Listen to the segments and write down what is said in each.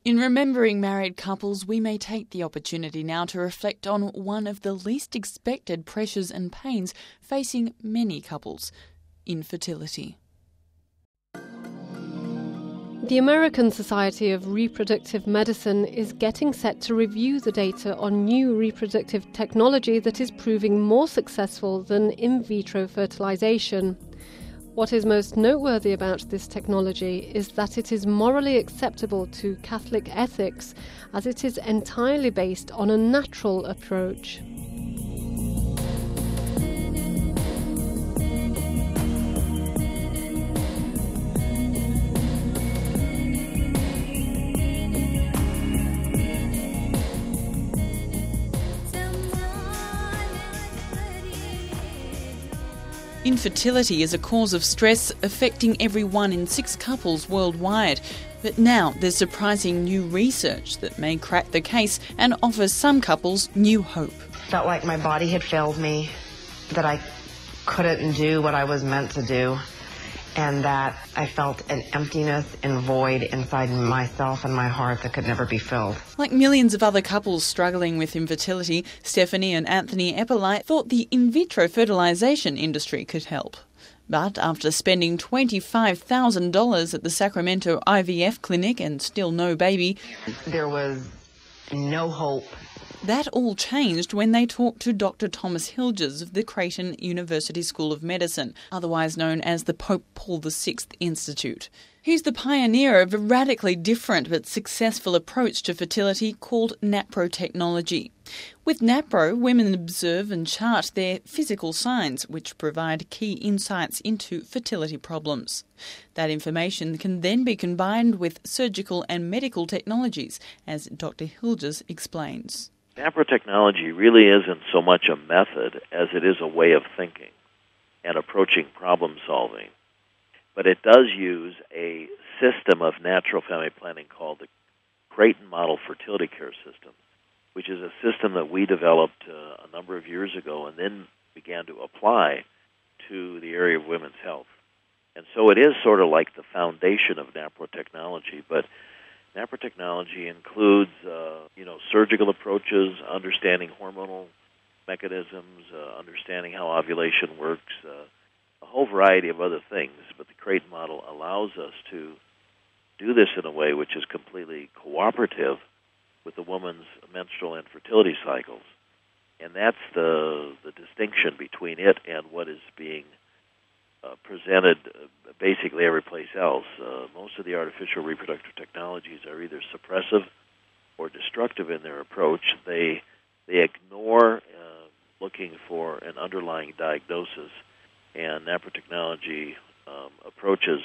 In remembering married couples, we may take the opportunity now to reflect on one of the least expected pressures and pains facing many couples: infertility. The American Society of Reproductive Medicine is getting set to review the data on new reproductive technology that is proving more successful than in vitro fertilization. What is most noteworthy about this technology is that it is morally acceptable to Catholic ethics, as it is entirely based on a natural approach. Infertility is a cause of stress affecting every 1 in 6 couples worldwide. But now there's surprising new research that may crack the case and offer some couples new hope. Felt like my body had failed me, that I couldn't do what I was meant to do, and that I felt an emptiness and void inside myself and my heart that could never be filled. Like millions of other couples struggling with infertility, Stephanie and Anthony Epperlite thought the in vitro fertilisation industry could help. But after spending $25,000 at the Sacramento IVF clinic and still no baby, there was no hope. That all changed when they talked to Dr. Thomas Hilgers of the Creighton University School of Medicine, otherwise known as the Pope Paul VI Institute. He's the pioneer of a radically different but successful approach to fertility called NaPro technology. With NaPro, women observe and chart their physical signs, which provide key insights into fertility problems. That information can then be combined with surgical and medical technologies, as Dr. Hilgers explains. NaPro technology really isn't so much a method as it is a way of thinking and approaching problem solving. But it does use a system of natural family planning called the Creighton Model Fertility Care System, which is a system that we developed a number of years ago and then began to apply to the area of women's health. And so it is sort of like the foundation of NaPro technology, but NaPro technology includes, surgical approaches, understanding hormonal mechanisms, understanding how ovulation works, a whole variety of other things. But the Creighton model allows us to do this in a way which is completely cooperative with the woman's menstrual and fertility cycles. And that's the distinction between it and what is being presented basically every place else. Most of the artificial reproductive technologies are either suppressive or destructive in their approach. They ignore looking for an underlying diagnosis, and NaPro technology approaches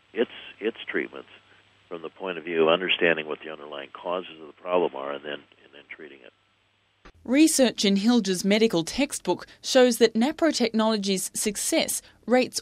its treatments from the point of view of understanding what the underlying causes of the problem are and then treating it. Research in Hilgers' medical textbook shows that NaPro technology's success rates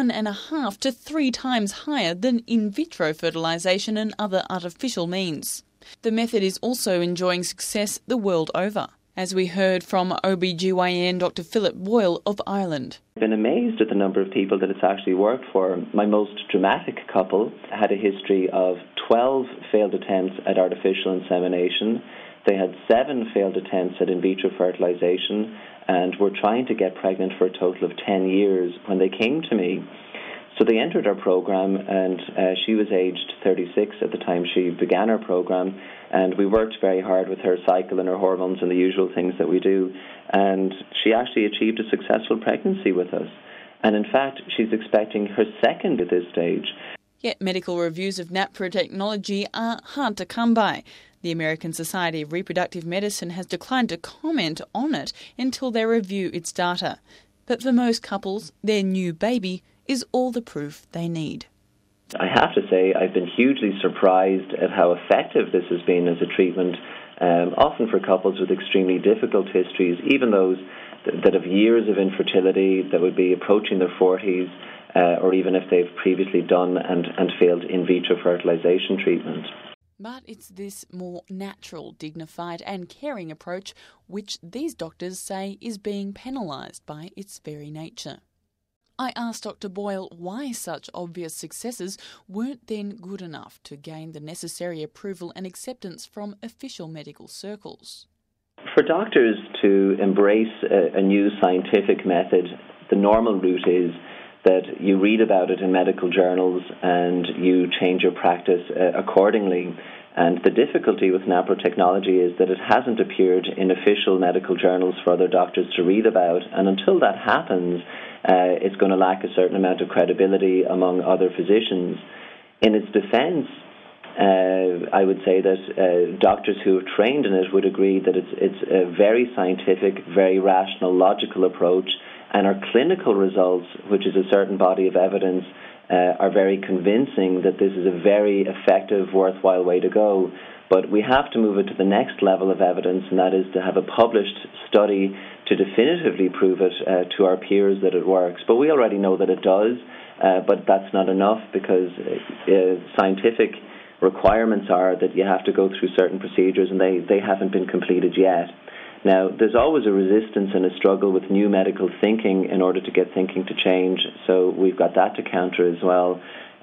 1.5 to 3 times higher than in vitro fertilisation and other artificial means. The method is also enjoying success the world over, as we heard from OBGYN Dr. Philip Boyle of Ireland. I've been amazed at the number of people that it's actually worked for. My most dramatic couple had a history of 12 failed attempts at artificial insemination. They had 7 failed attempts at in vitro fertilization and were trying to get pregnant for a total of 10 years when they came to me. So they entered our program, and she was aged 36 at the time she began our program, and we worked very hard with her cycle and her hormones and the usual things that we do, and she actually achieved a successful pregnancy with us. And in fact, she's expecting her second at this stage. Yet medical reviews of NaPro technology are hard to come by. The American Society of Reproductive Medicine has declined to comment on it until they review its data. But for most couples, their new baby is all the proof they need. I have to say I've been hugely surprised at how effective this has been as a treatment, often for couples with extremely difficult histories, even those that have years of infertility that would be approaching their 40s, or even if they've previously done and failed in vitro fertilization treatment. But it's this more natural, dignified and caring approach which these doctors say is being penalised by its very nature. I asked Dr. Boyle why such obvious successes weren't then good enough to gain the necessary approval and acceptance from official medical circles. For doctors to embrace a new scientific method, the normal route is that you read about it in medical journals and you change your practice accordingly. And the difficulty with naprotechnology is that it hasn't appeared in official medical journals for other doctors to read about. And until that happens, it's going to lack a certain amount of credibility among other physicians. In its defense, I would say that doctors who have trained in it would agree that it's a very scientific, very rational, logical approach, and our clinical results, which is a certain body of evidence, are very convincing that this is a very effective, worthwhile way to go. But we have to move it to the next level of evidence, and that is to have a published study to definitively prove it to our peers that it works. But we already know that it does, but that's not enough because scientific requirements are that you have to go through certain procedures, and they haven't been completed yet. Now, there's always a resistance and a struggle with new medical thinking in order to get thinking to change, so we've got that to counter as well.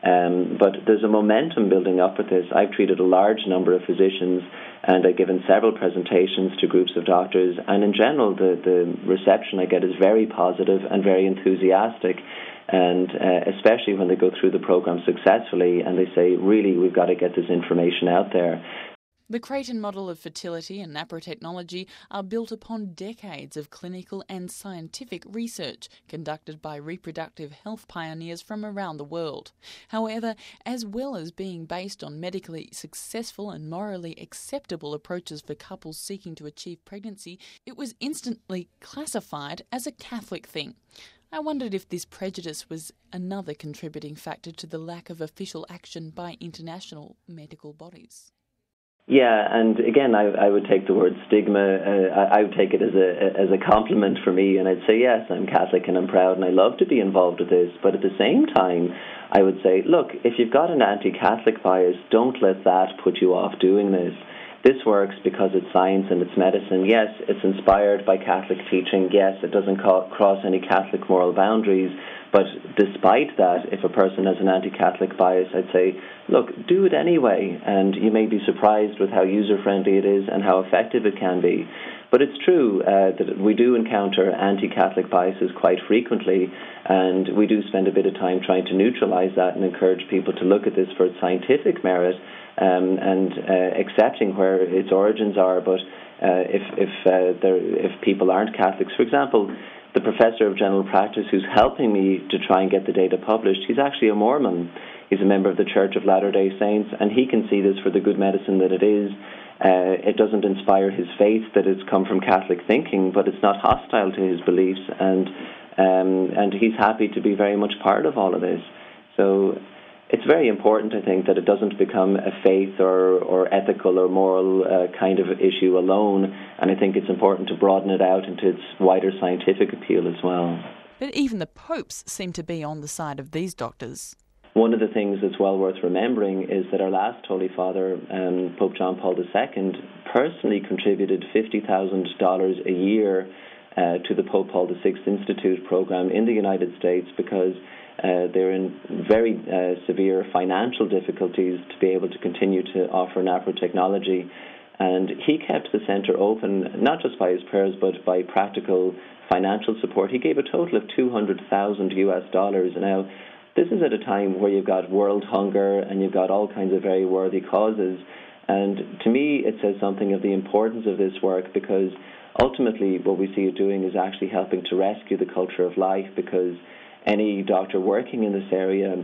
But there's a momentum building up with this. I've treated a large number of physicians and I've given several presentations to groups of doctors, and in general the reception I get is very positive and very enthusiastic, and especially when they go through the program successfully and they say, really, we've got to get this information out there. The Creighton model of fertility and naprotechnology are built upon decades of clinical and scientific research conducted by reproductive health pioneers from around the world. However, as well as being based on medically successful and morally acceptable approaches for couples seeking to achieve pregnancy, it was instantly classified as a Catholic thing. I wondered if this prejudice was another contributing factor to the lack of official action by international medical bodies. Yeah, and again, I would take the word stigma, I would take it as a compliment for me, and I'd say, yes, I'm Catholic and I'm proud and I love to be involved with this, but at the same time, I would say, look, if you've got an anti-Catholic bias, don't let that put you off doing this. This works because it's science and it's medicine. Yes, it's inspired by Catholic teaching. Yes, it doesn't cross any Catholic moral boundaries. But despite that, if a person has an anti-Catholic bias, I'd say, look, do it anyway. And you may be surprised with how user-friendly it is and how effective it can be. But it's true that we do encounter anti-Catholic biases quite frequently, and we do spend a bit of time trying to neutralize that and encourage people to look at this for its scientific merit and accepting where its origins are. But if people aren't Catholics, for example, the professor of general practice who's helping me to try and get the data published, he's actually a Mormon. He's a member of the Church of Latter-day Saints, and he can see this for the good medicine that it is. It doesn't inspire his faith that it's come from Catholic thinking, but it's not hostile to his beliefs, and he's happy to be very much part of all of this. So it's very important, I think, that it doesn't become a faith or ethical or moral kind of issue alone, and I think it's important to broaden it out into its wider scientific appeal as well. But even the popes seem to be on the side of these doctors. One of the things that's well worth remembering is that our last Holy Father, Pope John Paul II, personally contributed $50,000 a year to the Pope Paul VI Institute program in the United States because they're in very severe financial difficulties to be able to continue to offer naprotechnology. And he kept the centre open, not just by his prayers, but by practical financial support. He gave a total of $200,000 US. Now, this is at a time where you've got world hunger and you've got all kinds of very worthy causes. And to me, it says something of the importance of this work, because ultimately what we see it doing is actually helping to rescue the culture of life, because any doctor working in this area,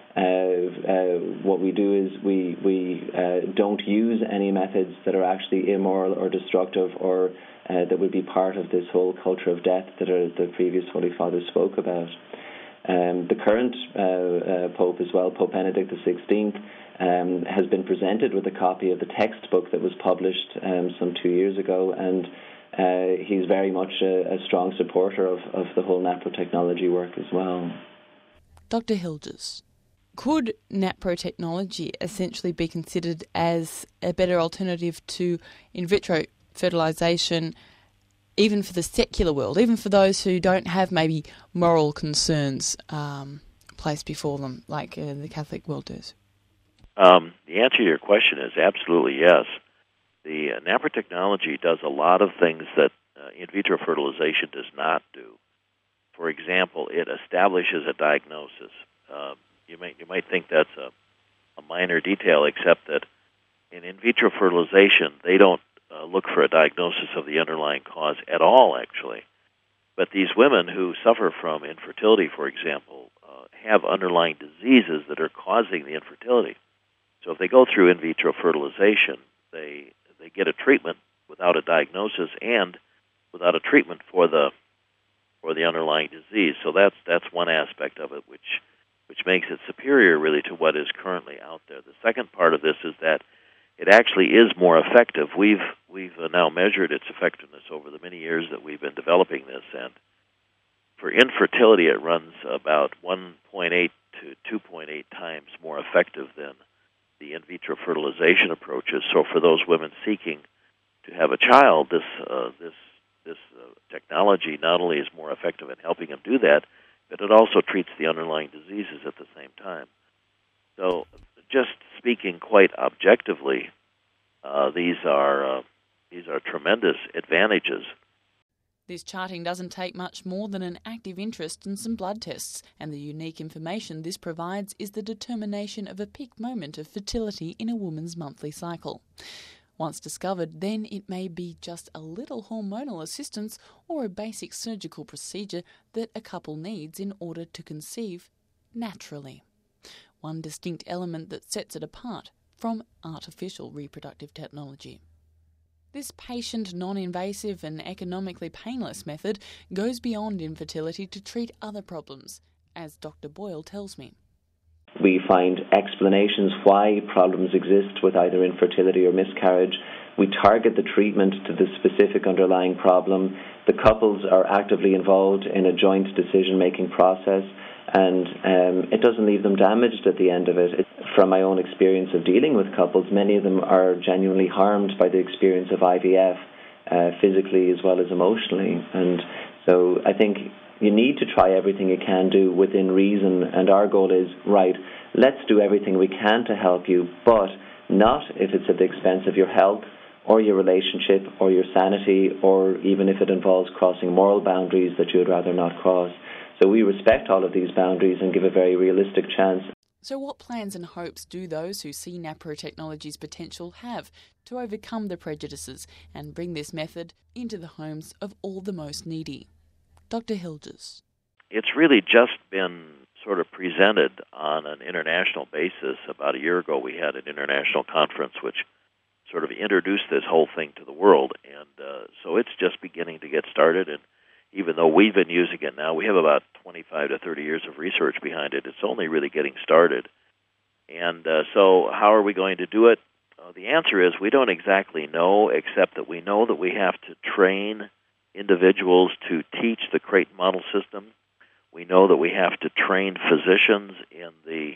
what we do is we don't use any methods that are actually immoral or destructive or that would be part of this whole culture of death that the previous Holy Father spoke about. The current Pope as well, Pope Benedict XVI, has been presented with a copy of the textbook that was published some 2 years ago, and he's very much a strong supporter of the whole naprotechnology work as well. Dr. Hilgers, could naprotechnology essentially be considered as a better alternative to in vitro fertilisation even for the secular world, even for those who don't have maybe moral concerns placed before them, like the Catholic world does? The answer to your question is absolutely yes. The NAPRA technology does a lot of things that in vitro fertilization does not do. For example, it establishes a diagnosis. You might think that's a minor detail, except that in vitro fertilization, they don't look for a diagnosis of the underlying cause at all, actually. But these women who suffer from infertility, for example, have underlying diseases that are causing the infertility. So if they go through in vitro fertilization, they get a treatment without a diagnosis and without a treatment for the underlying disease. So that's one aspect of it, which makes it superior really to what is currently out there. The second part of this is that it actually is more effective. We've now measured its effectiveness over the many years that we've been developing this, and for infertility, it runs about 1.8 to 2.8 times more effective than the in vitro fertilization approaches. So for those women seeking to have a child, this technology not only is more effective in helping them do that, but it also treats the underlying diseases at the same time. So just speaking quite objectively, these are tremendous advantages. This charting doesn't take much more than an active interest and some blood tests, and the unique information this provides is the determination of a peak moment of fertility in a woman's monthly cycle. Once discovered, then it may be just a little hormonal assistance or a basic surgical procedure that a couple needs in order to conceive naturally. One distinct element that sets it apart from artificial reproductive technology. This patient, non-invasive and economically painless method goes beyond infertility to treat other problems, as Dr. Boyle tells me. We find explanations why problems exist with either infertility or miscarriage. We target the treatment to the specific underlying problem. The couples are actively involved in a joint decision-making process, and it doesn't leave them damaged at the end of it. From my own experience of dealing with couples, many of them are genuinely harmed by the experience of IVF, physically as well as emotionally. And so I think you need to try everything you can do within reason, and our goal is, right, let's do everything we can to help you, but not if it's at the expense of your health or your relationship or your sanity, or even if it involves crossing moral boundaries that you would rather not cross. So we respect all of these boundaries and give a very realistic chance. So what plans and hopes do those who see NAPRA technology's potential have to overcome the prejudices and bring this method into the homes of all the most needy? Dr. Hilgers. It's really just been sort of presented on an international basis. About a year ago, we had an international conference which sort of introduced this whole thing to the world, and so it's just beginning to get started. And even though we've been using it now, we have about 25 to 30 years of research behind it. It's only really getting started. And so how are we going to do it? The answer is we don't exactly know, except that we know that we have to train individuals to teach the Creighton model system. We know that we have to train physicians in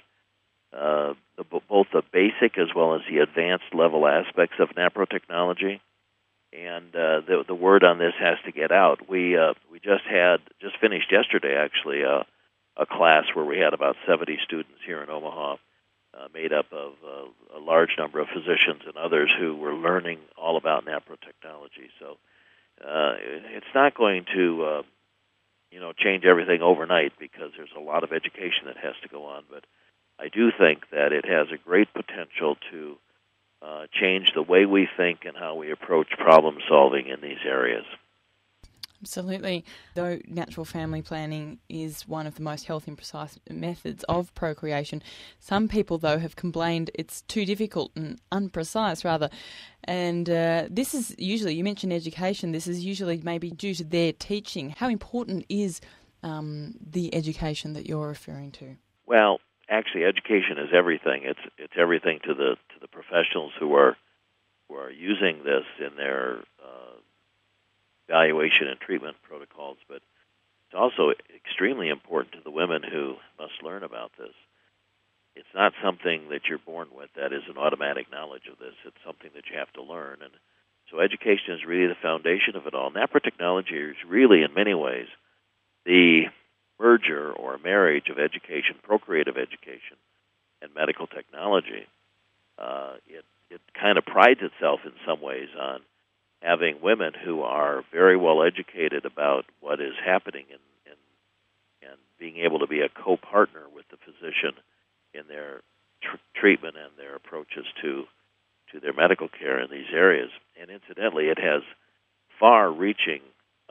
both the basic as well as the advanced level aspects of NAPRO technology. And the word on this has to get out. We just finished yesterday actually a class where we had about 70 students here in Omaha, made up of a large number of physicians and others who were learning all about NAPRO technology. So it's not going to change everything overnight, because there's a lot of education that has to go on. But I do think that it has a great potential to change the way we think and how we approach problem solving in these areas. Absolutely. Though natural family planning is one of the most healthy and precise methods of procreation, some people, though, have complained it's too difficult and unprecise, rather. And this is usually, you mentioned education, this is usually maybe due to their teaching. How important is the education that you're referring to? Well, actually, education is everything. It's everything to the professionals who are using this in their evaluation and treatment protocols, but it's also extremely important to the women who must learn about this. It's not something that you're born with that is an automatic knowledge of this. It's something that you have to learn, and So education is really the foundation of it all. NAPRA technology is really, in many ways, the merger or marriage of education, procreative education, and medical technology. It kind of prides itself in some ways on having women who are very well educated about what is happening and being able to be a co-partner with the physician in their treatment and their approaches to their medical care in these areas. And incidentally, it has far-reaching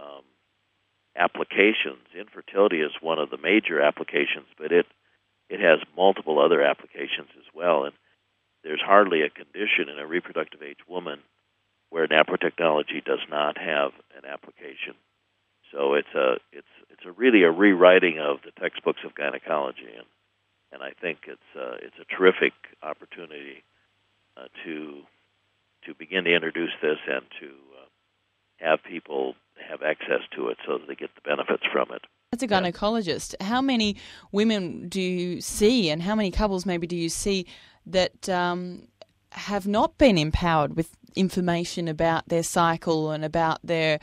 applications. Infertility is one of the major applications, but it has multiple other applications as well. And there's hardly a condition in a reproductive age woman where NAPRA technology does not have an application. So it's really a rewriting of the textbooks of gynecology, and I think it's a terrific opportunity to begin to introduce this and to have people have access to it so that they get the benefits from it. As a gynecologist, how many women do you see, and how many couples maybe do you see that have not been empowered with information about their cycle and about their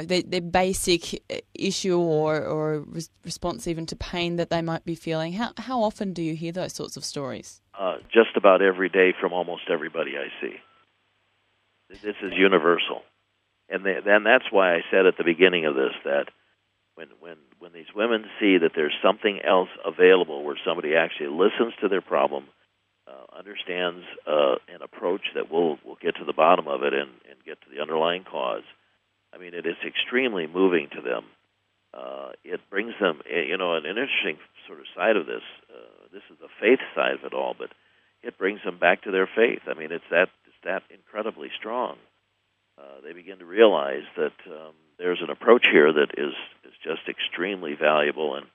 basic issue or response even to pain that they might be feeling? How often do you hear those sorts of stories? Just about every day from almost everybody I see. This is universal. And that's why I said at the beginning of this that when these women see that there's something else available where somebody actually listens to their problem, understands an approach that will get to the bottom of it and get to the underlying cause, I mean, it is extremely moving to them. It brings them, an interesting sort of side of this. This is the faith side of it all, but it brings them back to their faith. I mean, it's that incredibly strong. They begin to realize that there's an approach here that is just extremely valuable, and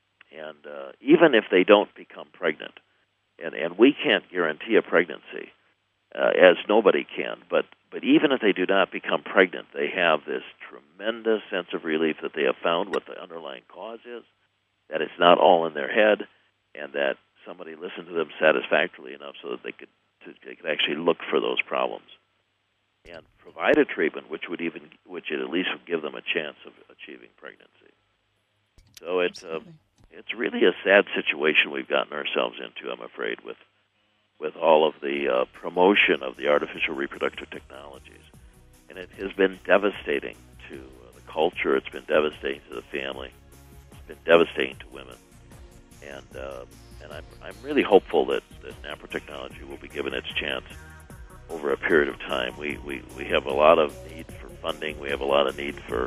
even if they don't become pregnant, and we can't guarantee a pregnancy, as nobody can, but even if they do not become pregnant, they have this tremendous sense of relief that they have found what the underlying cause is, that it's not all in their head, and that somebody listened to them satisfactorily enough so that they could actually look for those problems and provide a treatment which at least would give them a chance of achieving pregnancy. So it's really a sad situation we've gotten ourselves into, I'm afraid, with all of the promotion of the artificial reproductive technologies. And it has been devastating to the culture. It's been devastating to the family. It's been devastating to women. And I'm really hopeful that NAPRA technology will be given its chance over a period of time. We have a lot of need for funding. We have a lot of need for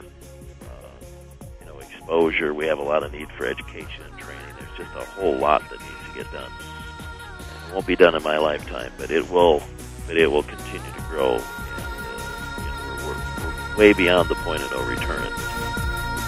exposure. We have a lot of need for education and training. There's just a whole lot that needs to get done. And it won't be done in my lifetime, but it will continue to grow. And we're way beyond the point of no return at this point.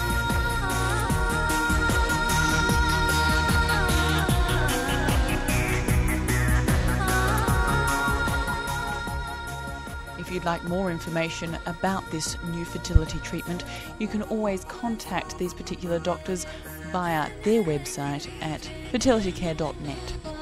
If you'd like more information about this new fertility treatment, you can always contact these particular doctors via their website at fertilitycare.net.